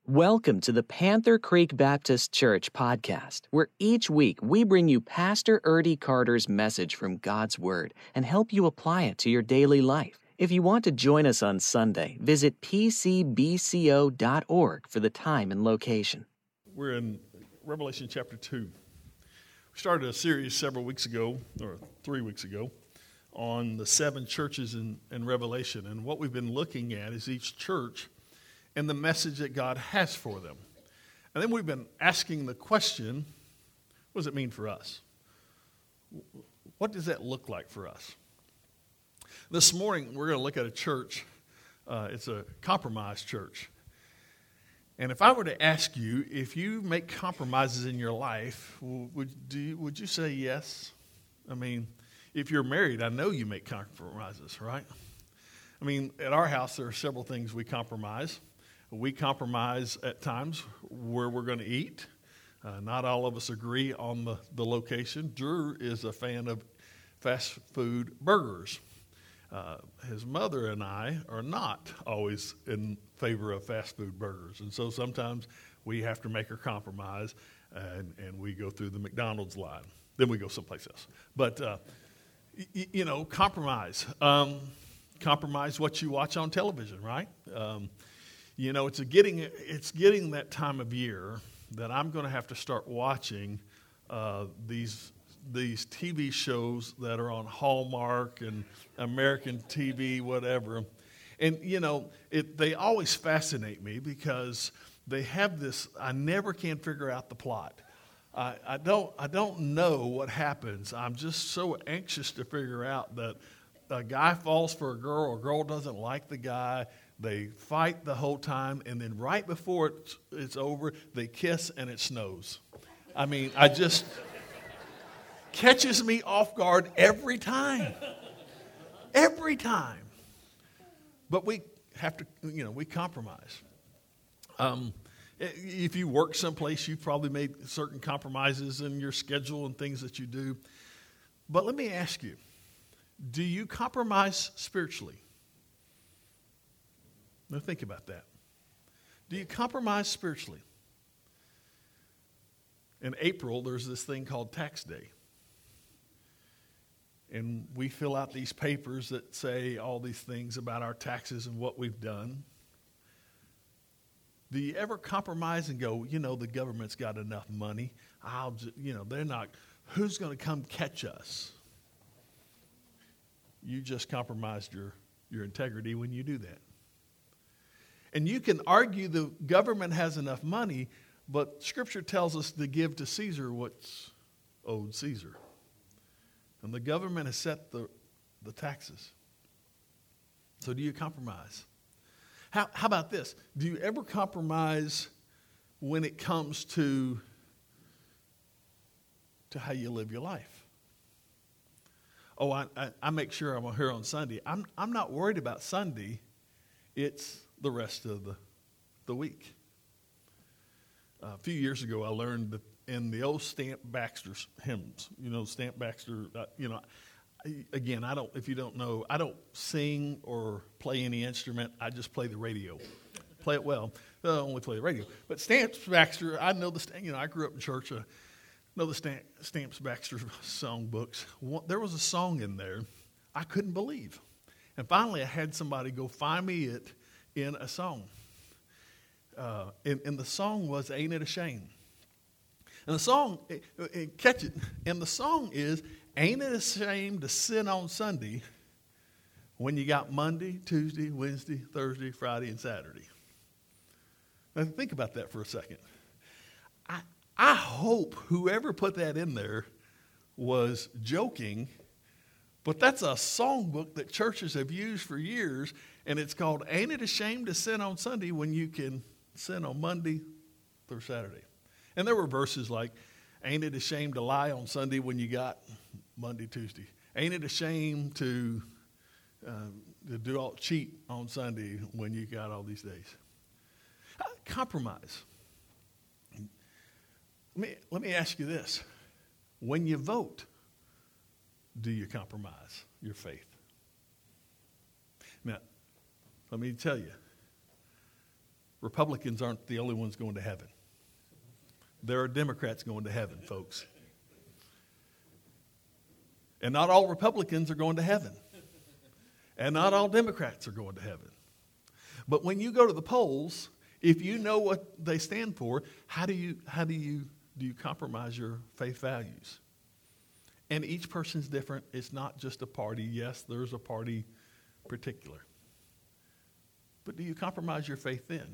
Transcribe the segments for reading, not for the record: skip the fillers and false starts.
Welcome to the Panther Creek Baptist Church podcast, where each week we bring you Pastor Erdy Carter's message from God's Word and help you apply it to your daily life. If you want to join us on Sunday, visit pcbco.org for the time and location. We're in Revelation chapter 2. We started a series several weeks ago, or 3 weeks ago, on the 7 churches in Revelation. And what we've been looking at is each church and the message that God has for them. And then we've been asking the question, what does it mean for us? What does that look like for us? This morning, we're going to look at a church. It's a compromise church. And if I were to ask you, if you make compromises in your life, would you say yes? I mean, if you're married, I know you make compromises, right? I mean, at our house, there are several things we compromise. We compromise at times where we're going to eat. Not all of us agree on the location. Drew is a fan of fast food burgers. His mother and I are not always in favor of fast food burgers. And so sometimes we have to make a compromise and we go through the McDonald's line. Then we go someplace else. But, compromise. Compromise what you watch on television, right? It's getting that time of year that I'm going to have to start watching these TV shows that are on Hallmark and American TV, whatever. And, they always fascinate me because they have this, I never can figure out the plot. I don't know what happens. I'm just so anxious to figure out that a guy falls for a girl doesn't like the guy. They fight the whole time, and then right before it's over, they kiss and it snows. I mean, catches me off guard every time. Every time. But we have to, we compromise. If you work someplace, you've probably made certain compromises in your schedule and things that you do. But let me ask you, do you compromise spiritually? Now think about that. Do you compromise spiritually? In April, there's this thing called Tax Day. And we fill out these papers that say all these things about our taxes and what we've done. Do you ever compromise and go, the government's got enough money. They're not, who's going to come catch us? You just compromised your integrity when you do that. And you can argue the government has enough money, but Scripture tells us to give to Caesar what's owed Caesar. And the government has set the taxes. So do you compromise? How about this? Do you ever compromise when it comes to how you live your life? Oh, I make sure I'm here on Sunday. I'm not worried about Sunday. It's the rest of the week. A few years ago, I learned that in the old Stamp Baxter hymns, Stamp Baxter, again, if you don't know, I don't sing or play any instrument. I just play the radio. Play it well. I only play the radio. But Stamp Baxter, I know I grew up in church. I know the Stamp Baxter song books. There was a song in there I couldn't believe. And finally, I had somebody go find me it in a song. And the song was Ain't It a Shame? And the song, catch it, and the song is, ain't it a shame to sin on Sunday when you got Monday, Tuesday, Wednesday, Thursday, Friday, and Saturday? Now think about that for a second. I hope whoever put that in there was joking, but that's a songbook that churches have used for years, and it's called Ain't It a Shame to Sin on Sunday when you can sin on Monday through Saturday. And there were verses like, ain't it a shame to lie on Sunday when you got Monday, Tuesday? Ain't it a shame to cheat on Sunday when you got all these days? Compromise. Let me ask you this. When you vote, do you compromise your faith? Now, let me tell you, Republicans aren't the only ones going to heaven. There are Democrats going to heaven, folks. And not all Republicans are going to heaven. And not all Democrats are going to heaven. But when you go to the polls, if you know what they stand for, how do you compromise your faith values? And each person's different. It's not just a party. Yes, there's a party particular. But do you compromise your faith then?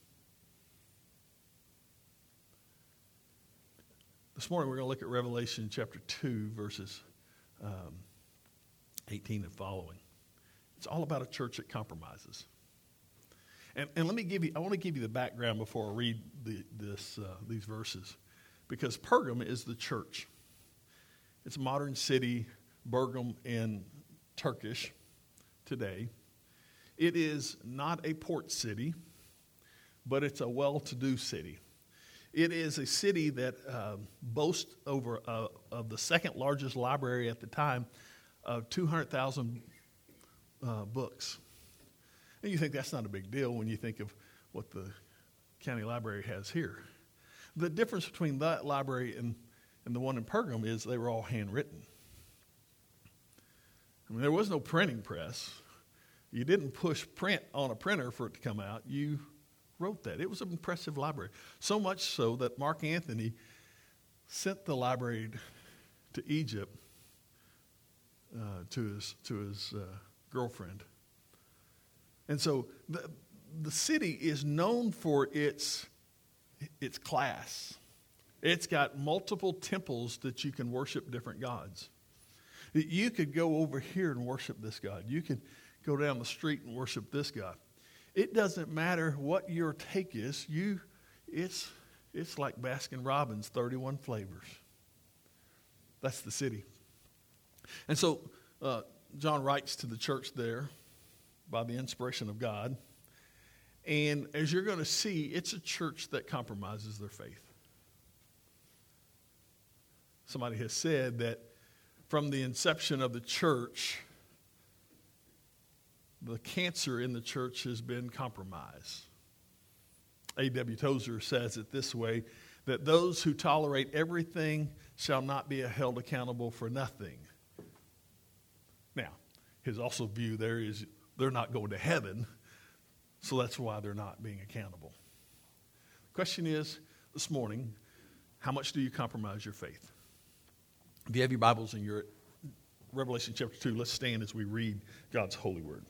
This morning we're going to look at Revelation chapter 2, verses 18 and following. It's all about a church that compromises. And I want to give you the background before I read these verses. Because Pergam is the church. It's a modern city, Bergam in Turkish today. It is not a port city, but it's a well-to-do city. It is a city that boasts of the second largest library at the time of 200,000 books. And you think that's not a big deal when you think of what the county library has here. The difference between that library and the one in Pergam is they were all handwritten. I mean, there was no printing press. You didn't push print on a printer for it to come out. You wrote that. It was an impressive library. So much so that Mark Antony sent the library to Egypt to his girlfriend. And so the city is known for its class. It's got multiple temples that you can worship different gods. You could go over here and worship this God. You could go down the street and worship this God. It doesn't matter what your take is. It's like Baskin Robbins, 31 flavors. That's the city. And so John writes to the church there by the inspiration of God. And as you're going to see, it's a church that compromises their faith. Somebody has said that from the inception of the church, the cancer in the church has been compromise. A.W. Tozer says it this way, that those who tolerate everything shall not be held accountable for nothing. Now, his also view there is they're not going to heaven, so that's why they're not being accountable. The question is, this morning, how much do you compromise your faith? If you have your Bibles in your Revelation chapter 2, let's stand as we read God's holy word.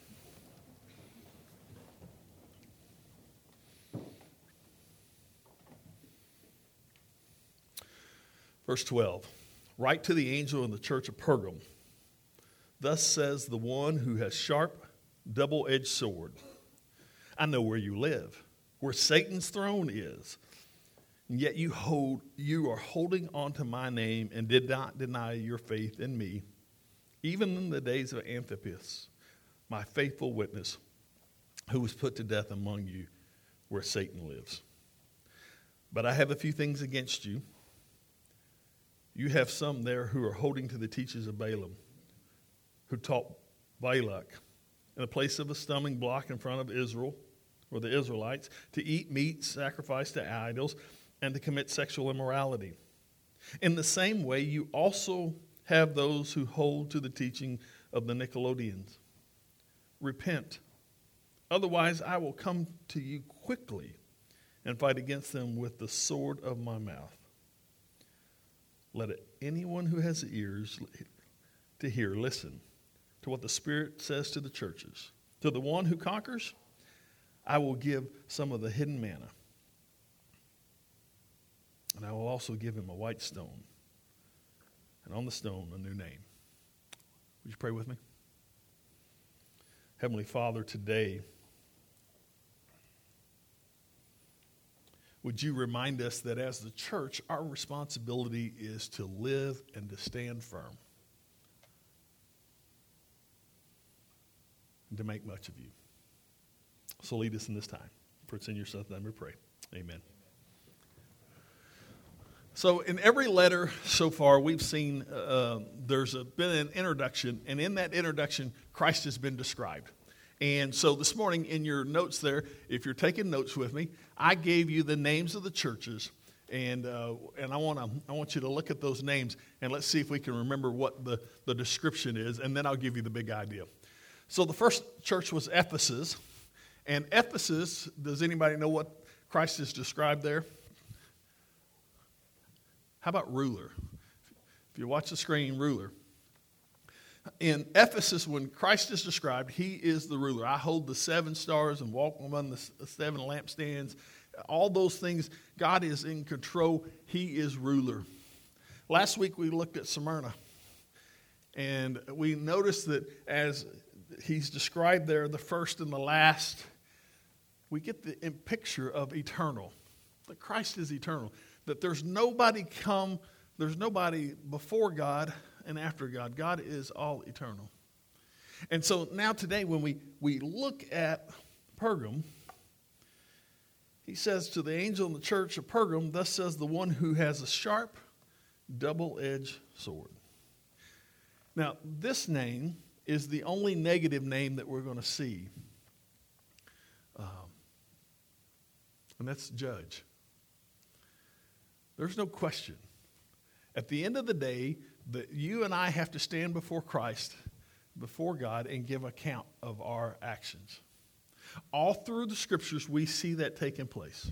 Verse 12, write to the angel in the church of Pergam. Thus says the one who has sharp, double-edged sword. I know where you live, where Satan's throne is. And yet you are holding on to my name and did not deny your faith in me, even in the days of Antipas, my faithful witness, who was put to death among you, where Satan lives. But I have a few things against you. You have some there who are holding to the teachings of Balaam, who taught Balak in a place of a stumbling block in front of Israel, or the Israelites, to eat meat sacrificed to idols and to commit sexual immorality. In the same way, you also have those who hold to the teaching of the Nicolaitans. Repent. Otherwise, I will come to you quickly and fight against them with the sword of my mouth. Let anyone who has ears to hear listen to what the Spirit says to the churches. To the one who conquers, I will give some of the hidden manna. And I will also give him a white stone, and on the stone a new name. Would you pray with me? Heavenly Father, today, would you remind us that as the church, our responsibility is to live and to stand firm, and to make much of you. So lead us in this time. For it's in your Son's name we pray. Amen. So in every letter so far, we've seen been an introduction, and in that introduction, Christ has been described. And so this morning in your notes there, if you're taking notes with me, I gave you the names of the churches. And I want you to look at those names, and let's see if we can remember what the description is, and then I'll give you the big idea. So the first church was Ephesus. And Ephesus, does anybody know what Christ is described there? How about ruler? If you watch the screen, ruler. In Ephesus, when Christ is described, he is the ruler. I hold the 7 stars and walk among the 7 lampstands. All those things, God is in control. He is ruler. Last week we looked at Smyrna. And we noticed that as he's described there, the first and the last, we get the picture of eternal. That Christ is eternal. That there's nobody before God and after God. God is all eternal. And so now today when we look at Pergam, he says to the angel in the church of Pergam, thus says the one who has a sharp, double-edged sword. Now, this name is the only negative name that we're going to see. And that's judge. There's no question. At the end of the day, that you and I have to stand before Christ, before God, and give account of our actions. All through the scriptures, we see that taking place.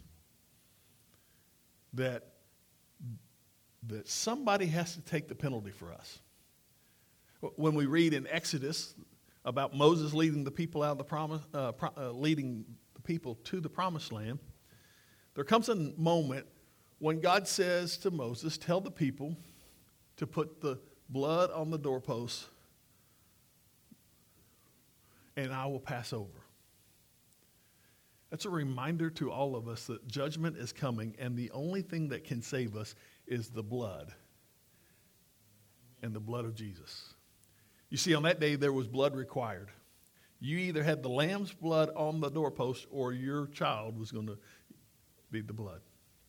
That somebody has to take the penalty for us. When we read in Exodus about Moses leading the people out of leading the people to the promised land, there comes a moment when God says to Moses, "Tell the people to put the blood on the doorposts, and I will pass over." That's a reminder to all of us that judgment is coming, and the only thing that can save us is the blood and the blood of Jesus. You see, on that day, there was blood required. You either had the lamb's blood on the doorpost or your child was going to be the blood.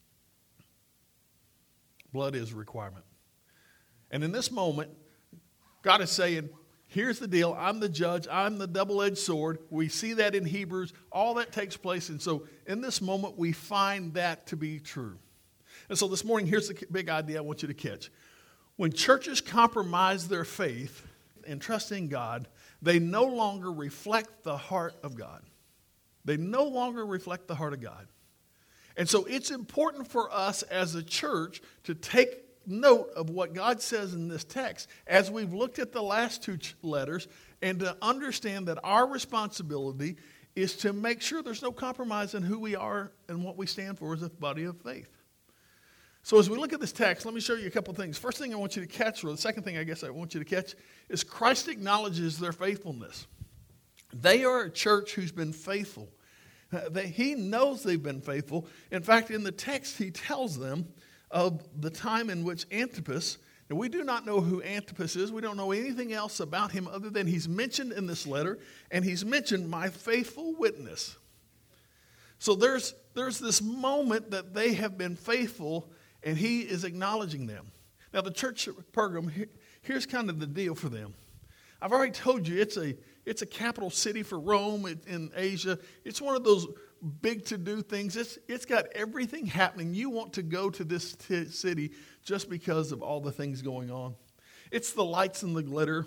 Blood is a requirement. And in this moment, God is saying, here's the deal. I'm the judge. I'm the double-edged sword. We see that in Hebrews. All that takes place. And so in this moment, we find that to be true. And so this morning, here's the big idea I want you to catch. When churches compromise their faith and trust in God, they no longer reflect the heart of God. They no longer reflect the heart of God. And so it's important for us as a church to take note of what God says in this text as we've looked at the last 2 letters, and to understand that our responsibility is to make sure there's no compromise in who we are and what we stand for as a body of faith. So as we look at this text, let me show you a couple things. First thing I want you to catch, or the second thing I guess I want you to catch, is Christ acknowledges their faithfulness. They are a church who's been faithful. He knows they've been faithful. In fact, in the text, he tells them of the time in which Antipas, and we do not know who Antipas is. We don't know anything else about him other than he's mentioned in this letter, and he's mentioned my faithful witness. So there's this moment that they have been faithful, and he is acknowledging them. Now, the church at Pergam, here's kind of the deal for them. I've already told you it's a capital city for Rome in Asia. It's one of those big to-do things. It's got everything happening. You want to go to this city just because of all the things going on. It's the lights and the glitter.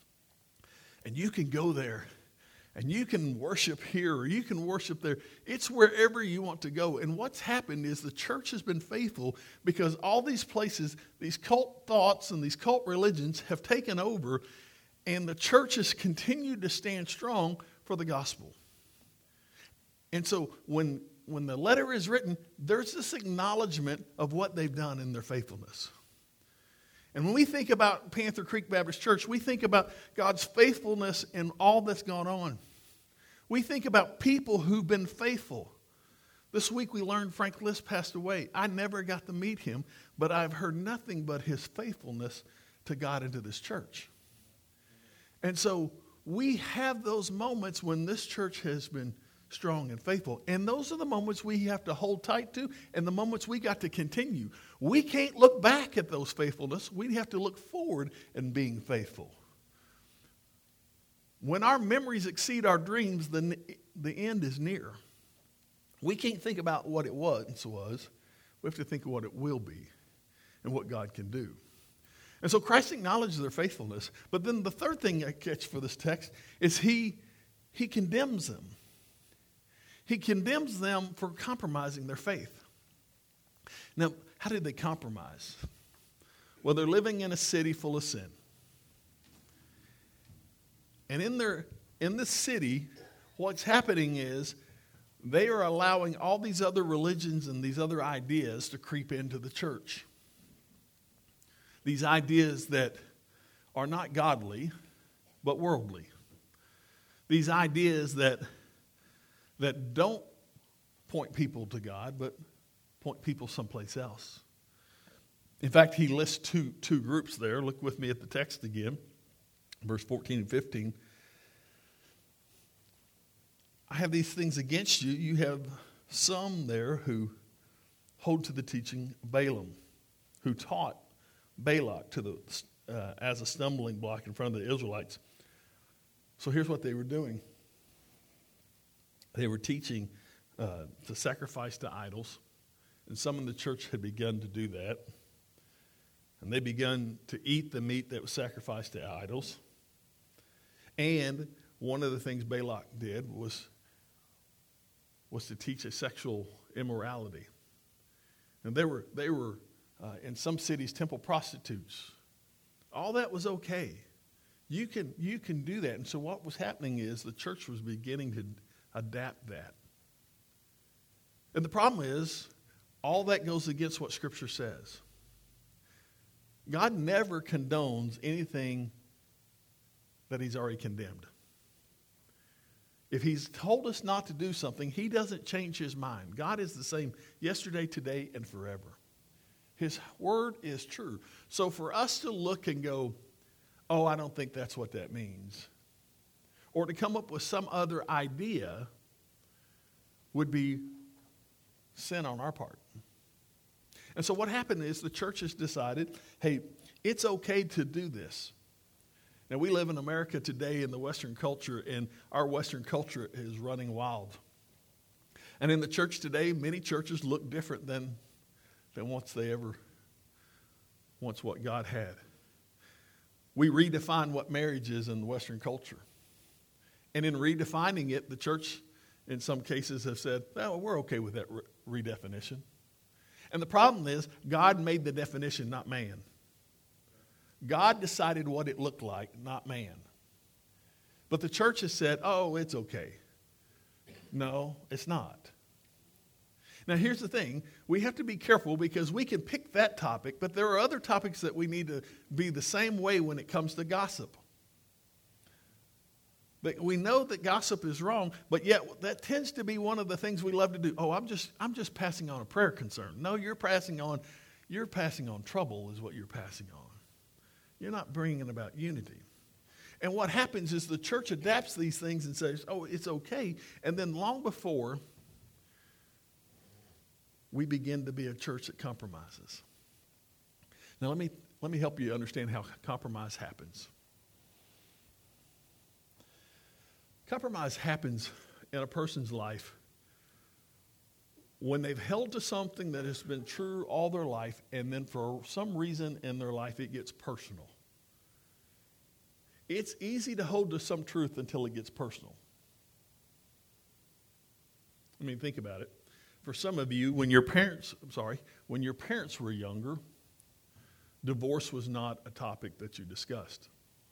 And you can go there. And you can worship here or you can worship there. It's wherever you want to go. And what's happened is the church has been faithful because all these places, these cult thoughts and these cult religions have taken over, and the church has continued to stand strong for the gospel. And so when the letter is written, there's this acknowledgement of what they've done in their faithfulness. And when we think about Panther Creek Baptist Church, we think about God's faithfulness in all that's gone on. We think about people who've been faithful. This week we learned Frank List passed away. I never got to meet him, but I've heard nothing but his faithfulness to God and to this church. And so we have those moments when this church has been strong and faithful. And those are the moments we have to hold tight to, and the moments we got to continue. We can't look back at those faithfulness. We have to look forward in being faithful. When our memories exceed our dreams, then the end is near. We can't think about what it once was. We have to think of what it will be and what God can do. And so Christ acknowledges their faithfulness. But then the third thing I catch for this text is he condemns them. He condemns them for compromising their faith. Now, how did they compromise? Well, they're living in a city full of sin. And in this city, what's happening is they are allowing all these other religions and these other ideas to creep into the church. These ideas that are not godly, but worldly. These ideas that don't point people to God, but point people someplace else. In fact, he lists two groups there. Look with me at the text again, verse 14 and 15. I have these things against you. You have some there who hold to the teaching of Balaam, who taught Balak as a stumbling block in front of the Israelites. So here's what they were doing. They were teaching to sacrifice to idols, and some in the church had begun to do that. And they began to eat the meat that was sacrificed to idols. And one of the things Balak did was to teach a sexual immorality. And they were in some cities temple prostitutes. All that was okay. You can do that. And so what was happening is the church was beginning to adapt that. And the problem is, all that goes against what Scripture says. God never condones anything that He's already condemned. If He's told us not to do something, He doesn't change His mind. God is the same yesterday, today, and forever. His word is true. So for us to look and go, oh, I don't think that's what that means, or to come up with some other idea would be sin on our part. And so what happened is the church has decided, hey, it's okay to do this. Now, we live in America today in the Western culture, and our Western culture is running wild. And in the church today, many churches look different than once what God had. We redefine what marriage is in the Western culture. And in redefining it, the church, in some cases, have said, well, we're okay with that redefinition. And the problem is, God made the definition, not man. God decided what it looked like, not man. But the church has said, oh, it's okay. No, it's not. Now, here's the thing. We have to be careful because we can pick that topic, but there are other topics that we need to be the same way when it comes to gossip. But we know that gossip is wrong, but yet that tends to be one of the things we love to do. Oh, I'm just passing on a prayer concern. No, you're passing on trouble is what you're passing on. You're not bringing about unity. And what happens is the church adapts these things and says, oh, it's okay. And then long before, we begin to be a church that compromises. Now, let me help you understand how compromise happens. Compromise happens in a person's life when they've held to something that has been true all their life, and then for some reason in their life it gets personal. It's easy to hold to some truth until it gets personal. I mean, think about it. For some of you, when your parents were younger, divorce was not a topic that you discussed.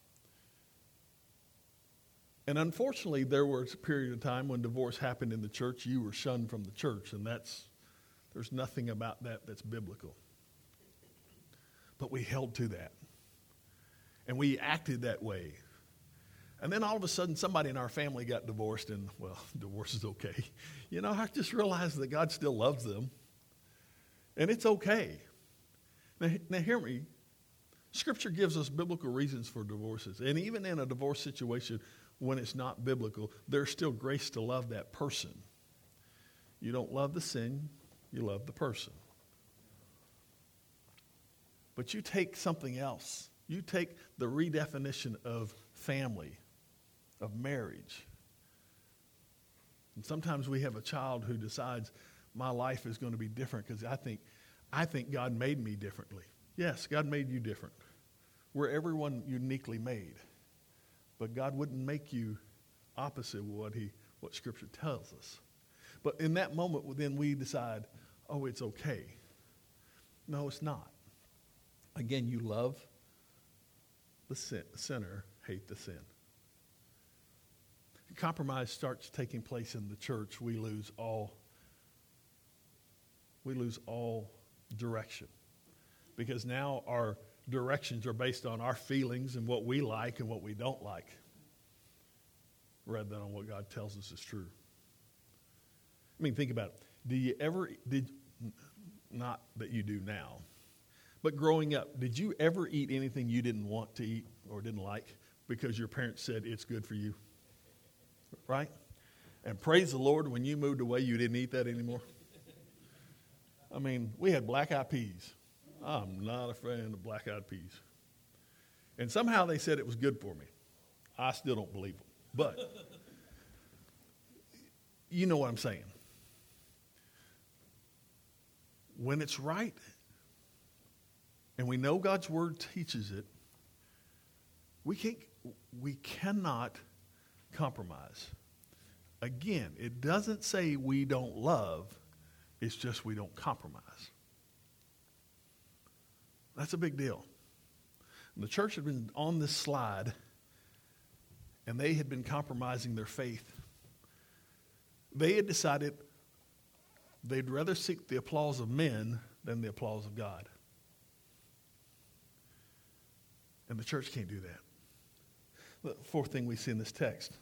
And unfortunately, there was a period of time when divorce happened in the church, you were shunned from the church, and there's nothing about that that's biblical. But we held to that. And we acted that way. And then all of a sudden, somebody in our family got divorced, and, well, divorce is okay. I just realized that God still loves them. And it's okay. Now hear me. Scripture gives us biblical reasons for divorces. And even in a divorce situation, when it's not biblical, there's still grace to love that person. You don't love the sin, you love the person. But you take something else. You take the redefinition of family, of marriage. And sometimes we have a child who decides my life is going to be different because I think God made me differently. Yes, God made you different. We're everyone uniquely made. But God wouldn't make you opposite of what Scripture tells us. But in that moment, then we decide, oh, it's okay. No, it's not. Again, you love the sinner, hate the sin. Compromise starts taking place in the church. We lose all direction, because now our directions are based on our feelings and what we like and what we don't like, rather than on what God tells us is true. I mean, think about it. Not that you do now, but growing up, did you ever eat anything you didn't want to eat or didn't like because your parents said it's good for you? Right? And praise the Lord, when you moved away, you didn't eat that anymore. I mean, we had black-eyed peas. I'm not a fan of black-eyed peas. And somehow they said it was good for me. I still don't believe them. But you know what I'm saying. When it's right, and we know God's Word teaches it, we cannot compromise. Again, it doesn't say we don't love, it's just we don't compromise. That's a big deal. And the church had been on this slide, and they had been compromising their faith. They had decided they'd rather seek the applause of men than the applause of God. And the church can't do that. The fourth thing we see in this text,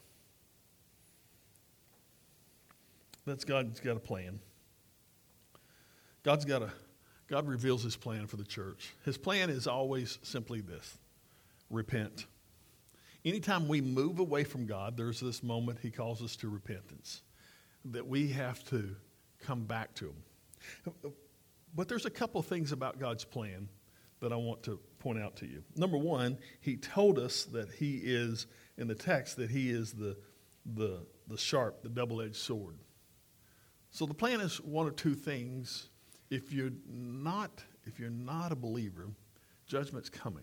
that's God's got a plan. God reveals his plan for the church. His plan is always simply this: repent. Anytime we move away from God, there's this moment he calls us to repentance, that we have to come back to him. But there's a couple things about God's plan that I want to point out to you. Number one, he told us that he is, in the text, that he is the sharp, the double-edged sword. So the plan is one or two things. If you're not a believer, judgment's coming.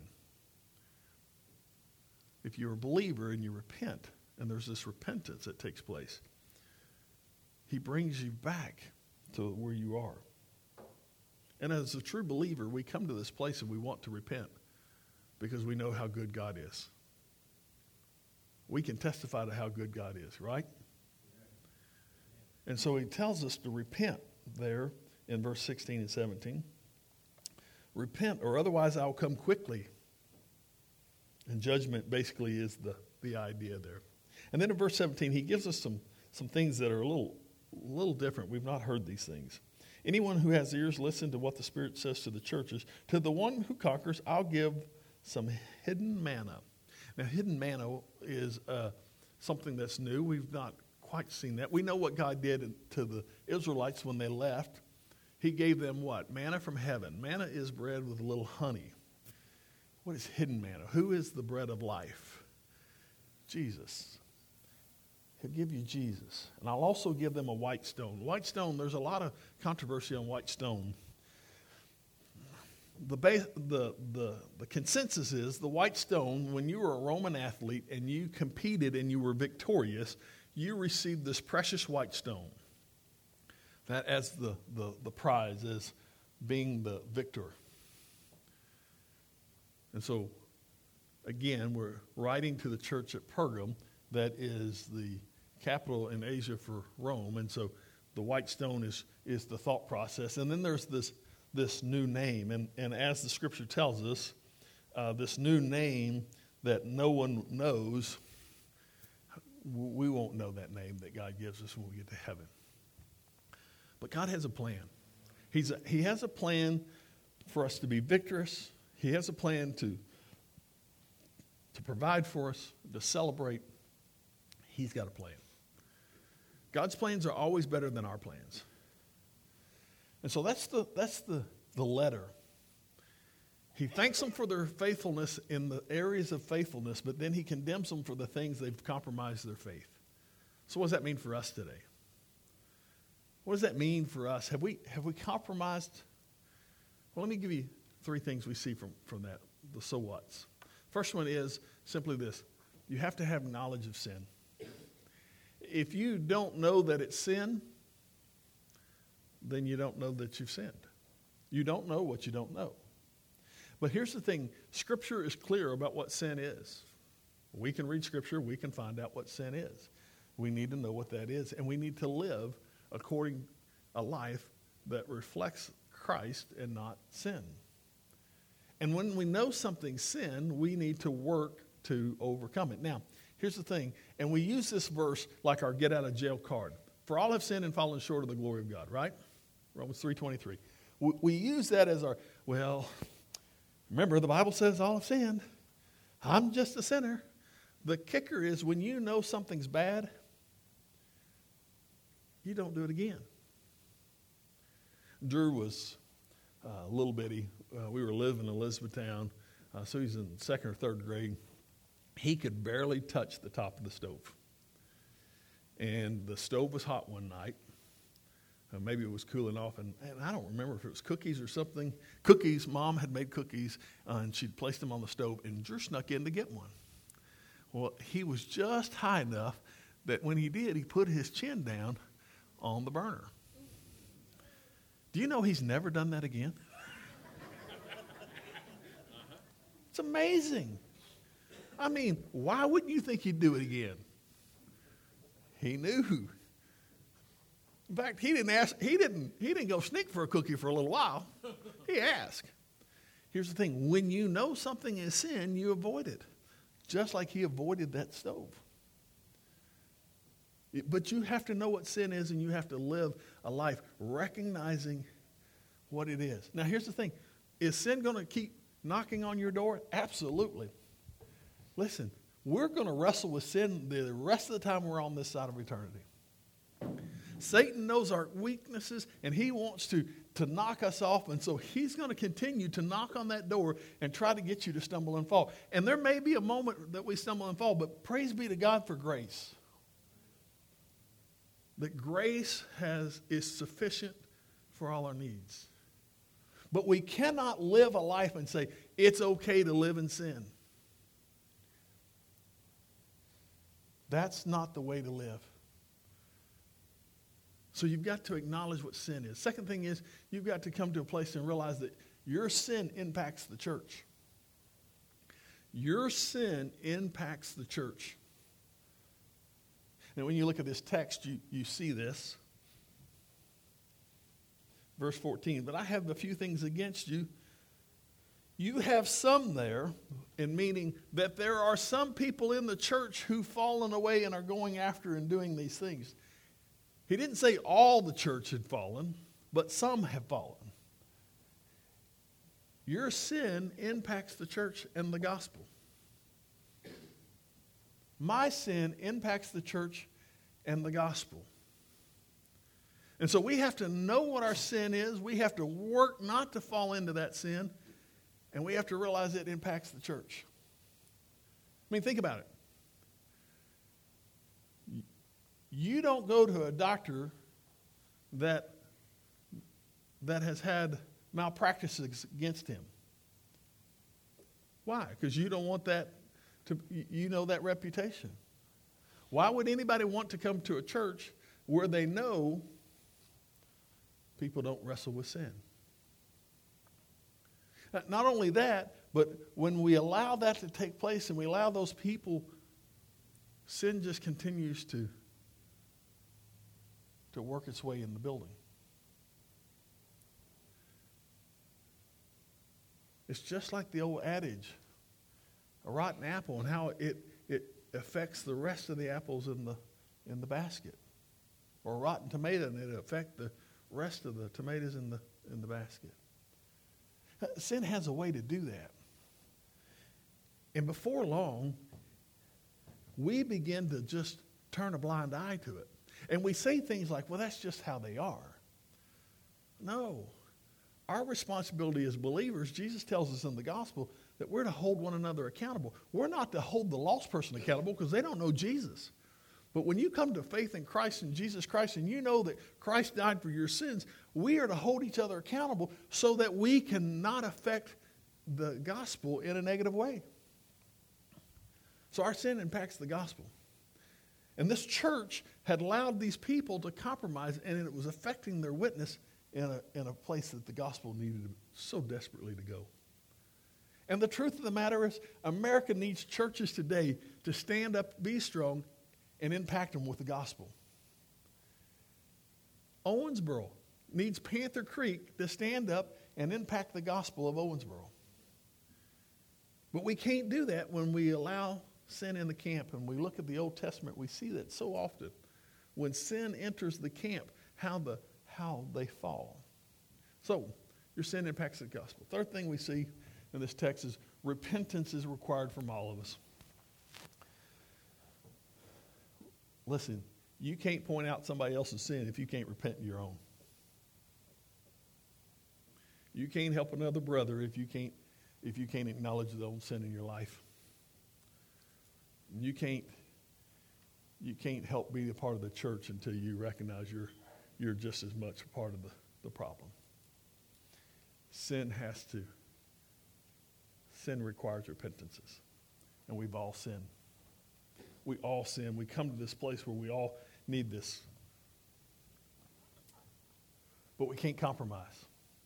If you're a believer and you repent, and there's this repentance that takes place, he brings you back to where you are. And as a true believer, we come to this place and we want to repent because we know how good God is. We can testify to how good God is, right? And so he tells us to repent there in verse 16 and 17. Repent, or otherwise I will come quickly. And judgment basically is the idea there. And then in verse 17, he gives us some things that are a little different. We've not heard these things. Anyone who has ears, listen to what the Spirit says to the churches. To the one who conquers, I'll give some hidden manna. Now, hidden manna is something that's new. We've not quite seen that. We know what God did to the Israelites when they left. He gave them what? Manna from heaven. Manna is bread with a little honey. What is hidden manna? Who is the bread of life? Jesus. He'll give you Jesus. And I'll also give them a white stone. White stone, there's a lot of controversy on white stone. The consensus is the white stone, when you were a Roman athlete and you competed and you were victorious, you received this precious white stone. That as the prize, as being the victor. And so, again, we're writing to the church at Pergam, that is the capital in Asia for Rome. And so the white stone is the thought process. And then there's this new name. And as the scripture tells us, this new name that no one knows, we won't know that name that God gives us when we get to heaven. But God has a plan. He has a plan for us to be victorious. He has a plan to provide for us, to celebrate. He's got a plan. God's plans are always better than our plans. And so that's the letter. He thanks them for their faithfulness in the areas of faithfulness, but then he condemns them for the things they've compromised their faith. So what does that mean for us today? What does that mean for us? Have we compromised? Well, let me give you three things we see from that, the so whats. First one is simply this. You have to have knowledge of sin. If you don't know that it's sin, then you don't know that you've sinned. You don't know what you don't know. But here's the thing. Scripture is clear about what sin is. We can read Scripture. We can find out what sin is. We need to know what that is. And we need to live according a life that reflects Christ and not sin. And when we know something's sin, we need to work to overcome it. Now, here's the thing. And we use this verse like our get out of jail card. For all have sinned and fallen short of the glory of God, right? Romans 3:23. We use that as our, well, remember the Bible says all have sinned. I'm just a sinner. The kicker is when you know something's bad, you don't do it again. Drew was a little bitty. We were living in Elizabethtown, so he's in second or third grade. He could barely touch the top of the stove. And the stove was hot one night. Maybe it was cooling off, and I don't remember if it was cookies or something. Cookies, Mom had made cookies, and she'd placed them on the stove, and Drew snuck in to get one. Well, he was just high enough that when he did, he put his chin down on the burner. Do you know he's never done that again? It's amazing. I mean, why wouldn't you think he'd do it again? He knew. In fact, he didn't go sneak for a cookie for a little while. He asked. Here's the thing. When you know something is sin, you avoid it. Just like he avoided that stove. But you have to know what sin is, and you have to live a life recognizing what it is. Now, here's the thing. Is sin going to keep knocking on your door? Absolutely. Listen, we're going to wrestle with sin the rest of the time we're on this side of eternity. Satan knows our weaknesses, and he wants to knock us off, and so he's going to continue to knock on that door and try to get you to stumble and fall. And there may be a moment that we stumble and fall, but praise be to God for grace. That grace is sufficient for all our needs. But we cannot live a life and say, it's okay to live in sin. That's not the way to live. So you've got to acknowledge what sin is. Second thing is, you've got to come to a place and realize that your sin impacts the church. Your sin impacts the church. Now, when you look at this text, you see this. Verse 14, but I have a few things against you. You have some there, in meaning that there are some people in the church who've fallen away and are going after and doing these things. He didn't say all the church had fallen, but some have fallen. Your sin impacts the church and the gospel. My sin impacts the church and the gospel. And so we have to know what our sin is. We have to work not to fall into that sin. And we have to realize it impacts the church. I mean, think about it. You don't go to a doctor that has had malpractices against him. Why? Because you don't want that that reputation. Why would anybody want to come to a church where they know people don't wrestle with sin? Not only that, but when we allow that to take place and we allow those people, sin just continues to work its way in the building. It's just like the old adage, a rotten apple, and how it affects the rest of the apples in the basket. Or a rotten tomato, and it affects the rest of the tomatoes in the basket. Sin has a way to do that. And before long, we begin to just turn a blind eye to it. And we say things like, well, that's just how they are. No. our responsibility as believers, Jesus tells us in the gospel that we're to hold one another accountable. We're not to hold the lost person accountable because they don't know Jesus. But when you come to faith in Christ and Jesus Christ and you know that Christ died for your sins, we are to hold each other accountable so that we cannot affect the gospel in a negative way. So our sin impacts the gospel. And this church had allowed these people to compromise, and it was affecting their witness in a place that the gospel needed so desperately to go. And the truth of the matter is, America needs churches today to stand up, be strong, and impact them with the gospel. Owensboro needs Panther Creek to stand up and impact the gospel of Owensboro. But we can't do that when we allow sin in the camp. And we look at the Old Testament, we see that so often. When sin enters the camp, how they fall. So, your sin impacts the gospel. Third thing we see in this text is repentance is required from all of us. Listen, you can't point out somebody else's sin if you can't repent your own. You can't help another brother if you can't acknowledge the own sin in your life. You can't help be a part of the church until you recognize you're just as much a part of the problem. Sin requires repentances. And we've all sinned. We all sin. We come to this place where we all need this. But we can't compromise.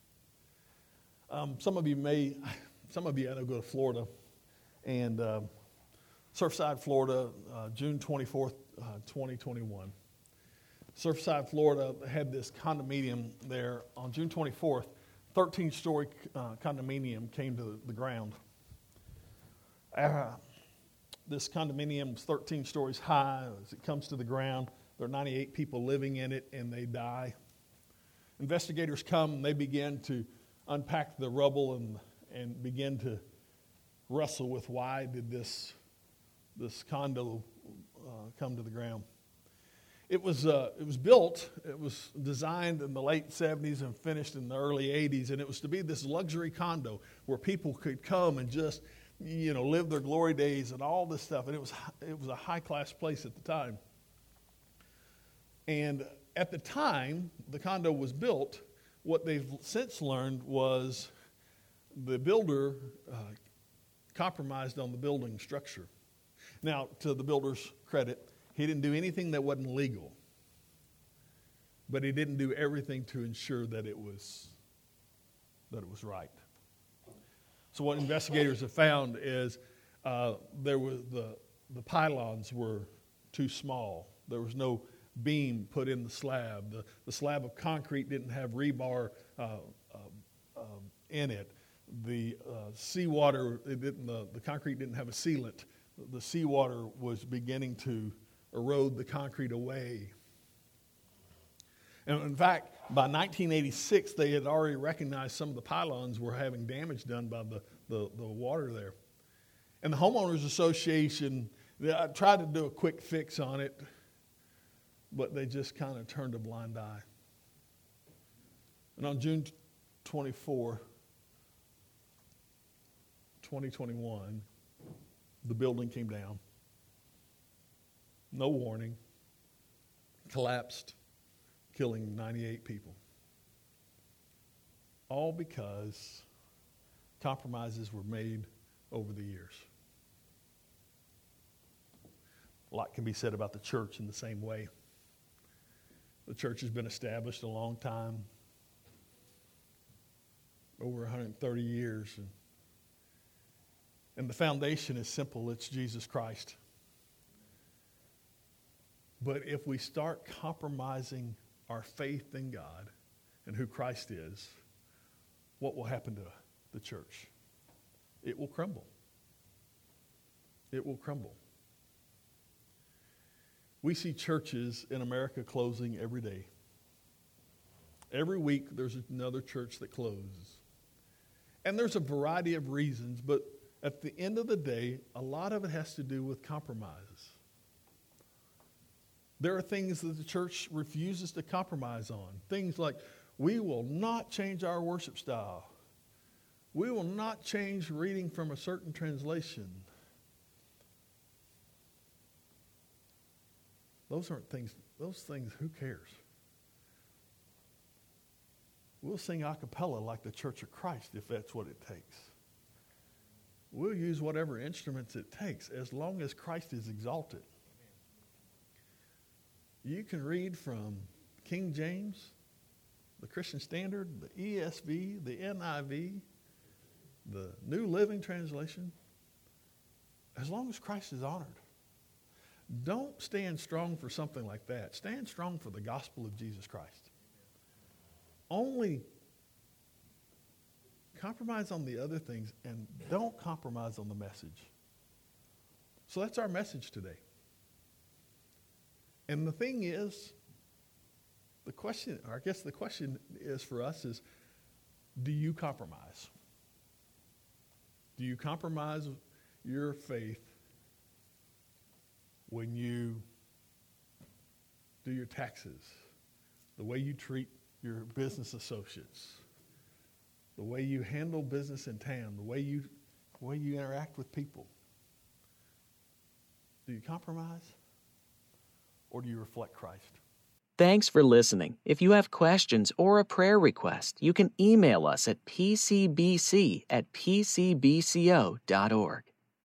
Some of you I know go to Florida, and Surfside, Florida, June 24th, 2021. Surfside, Florida had this condominium there on June 24th. 13-story condominium came to the ground. This condominium is 13 stories high. As it comes to the ground, there are 98 people living in it, and they die. Investigators come, and they begin to unpack the rubble and begin to wrestle with why did this condo come to the ground. It was built, it was designed in the late 70s and finished in the early 80s, and it was to be this luxury condo where people could come and just, live their glory days and all this stuff. And it was a high-class place at the time. And at the time the condo was built, what they've since learned was the builder compromised on the building structure. Now, to the builder's credit, he didn't do anything that wasn't legal. But he didn't do everything to ensure that it was right. So what investigators have found is there was the pylons were too small. There was no beam put in the slab. The slab of concrete didn't have rebar in it. The seawater, the concrete didn't have a sealant. The seawater was beginning to erode the concrete away. And in fact, by 1986, they had already recognized some of the pylons were having damage done by the water there. And the Homeowners Association tried to do a quick fix on it, but they just kind of turned a blind eye. And on June 24, 2021, the building came down. No warning. Collapsed, killing 98 people. All because compromises were made over the years. A lot can be said about the church in the same way. The church has been established a long time, over 130 years. And the foundation is simple. It's Jesus Christ. But if we start compromising our faith in God and who Christ is, what will happen to the church? It will crumble. It will crumble. We see churches in America closing every day. Every week there's another church that closes. And there's a variety of reasons, but at the end of the day, a lot of it has to do with compromises. There are things that the church refuses to compromise on. Things like We will not change our worship style. We will not change reading from a certain translation. Those things, who cares? We'll sing a cappella like the Church of Christ if that's what it takes. We'll use whatever instruments it takes as long as Christ is exalted. You can read from King James, the Christian Standard, the ESV, the NIV, the New Living Translation, as long as Christ is honored. Don't stand strong for something like that. Stand strong for the gospel of Jesus Christ. Only compromise on the other things and don't compromise on the message. So that's our message today. And the thing is, the question is for us is, do you compromise? Do you compromise your faith when you do your taxes, the way you treat your business associates, the way you handle business in town, the way you interact with people? Do you compromise? Or do you reflect Christ? Thanks for listening. If you have questions or a prayer request, you can email us at pcbc@pcbco.org.